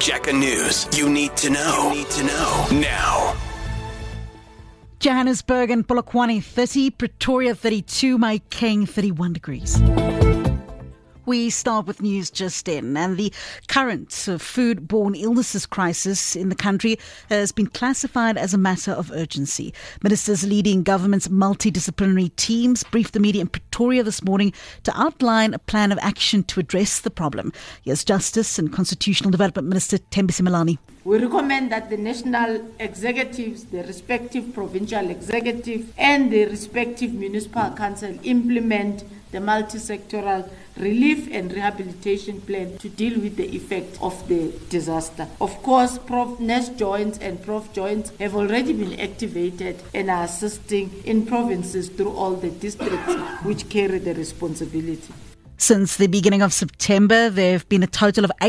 Jaca News. You need to know. Now. Johannesburg and Polokwane 30, Pretoria 32, Mahikeng 31 degrees. We start with news just in, and the current foodborne illnesses crisis in the country has been classified as a matter of urgency. Ministers leading government's multidisciplinary teams briefed the media in Pretoria this morning to outline a plan of action to address the problem. Here's Justice and Constitutional Development Minister Thembisi Melani. We recommend that the national executives, the respective provincial executive, and the respective municipal council implement the multi-sectoral relief and rehabilitation plan to deal with the effect of the disaster. Of course, Prof Nurse joints and Prof joints have already been activated and are assisting in provinces through all the districts which carry the responsibility. Since the beginning of September, there have been a total of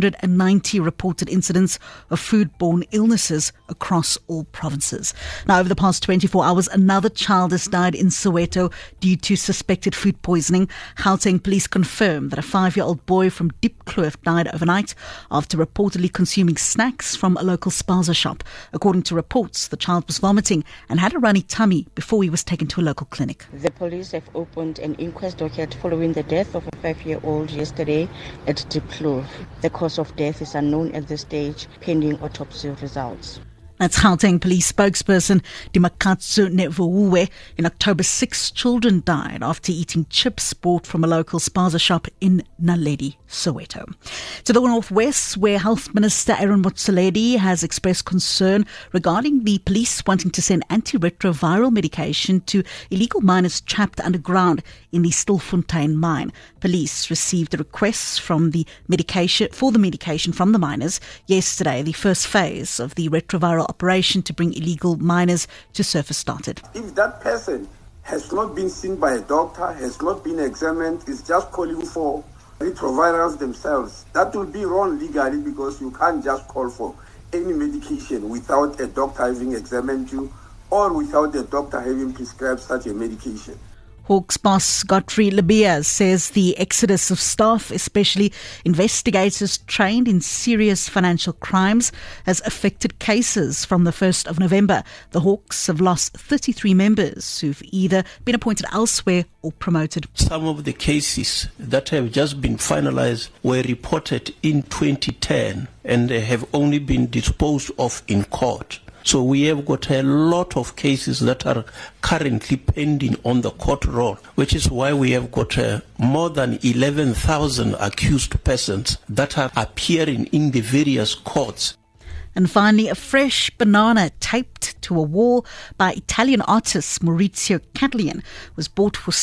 890 reported incidents of foodborne illnesses across all provinces. Now, over the past 24 hours, another child has died in Soweto due to suspected food poisoning. Gauteng police confirm that a 5-year-old boy from Diepkloof died overnight after reportedly consuming snacks from a local spaza shop. According to reports, the child was vomiting and had a runny tummy before he was taken to a local clinic. The police have opened an inquest docket following the death of a 5-year-old yesterday at Diepkloof. The cause of death is unknown at this stage, pending autopsy results. That's Gauteng police spokesperson Dimakatsu Nevuwe. In October, 6 children died after eating chips bought from a local spaza shop in Naledi, Soweto. To the northwest, where Health Minister Aaron Motsoaledi has expressed concern regarding the police wanting to send antiretroviral medication to illegal miners trapped underground in the Stilfontein mine. Police received a request from the medication from the miners yesterday. The first phase of the retroviral operation to bring illegal miners to surface started. If that person has not been seen by a doctor, has not been examined, is just calling for retrovirals themselves, that will be wrong legally, because you can't just call for any medication without a doctor having examined you or without a doctor having prescribed such a medication. Hawks boss Godfrey Lebeas says the exodus of staff, especially investigators trained in serious financial crimes, has affected cases from the 1st of November. The Hawks have lost 33 members who've either been appointed elsewhere or promoted. Some of the cases that have just been finalized were reported in 2010 and they have only been disposed of in court. So we have got a lot of cases that are currently pending on the court roll, which is why we have got more than 11,000 accused persons that are appearing in the various courts. And finally, a fresh banana taped to a wall by Italian artist Maurizio Catalian was bought for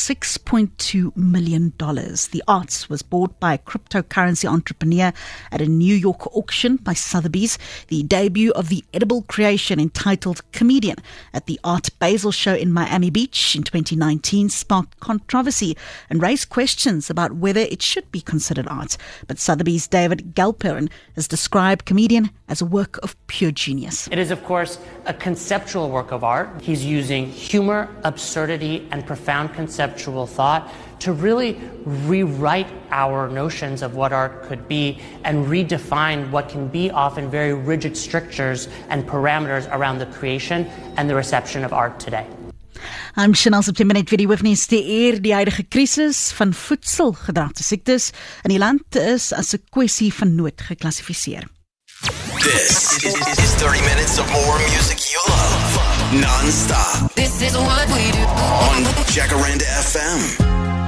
$6.2 million. The art was bought by a cryptocurrency entrepreneur at a New York auction by Sotheby's. The debut of the edible creation entitled Comedian at the Art Basel show in Miami Beach in 2019 sparked controversy and raised questions about whether it should be considered art. But Sotheby's David Galperin has described Comedian as a work of pure genius. It is, of course, a conceptual work of art. He's using humor, absurdity, and profound conceptual thought to really rewrite our notions of what art could be and redefine what can be often very rigid strictures and parameters around the creation and the reception of art today. I'm Chanel September net weer die hoofnuus te eer. Die huidige krisis van voedselgedragte siektes in die land is as 'n kwessie van nood geklassifiseer. This is 30 minutes of more music you love, non-stop. This is what we do On Jacaranda FM.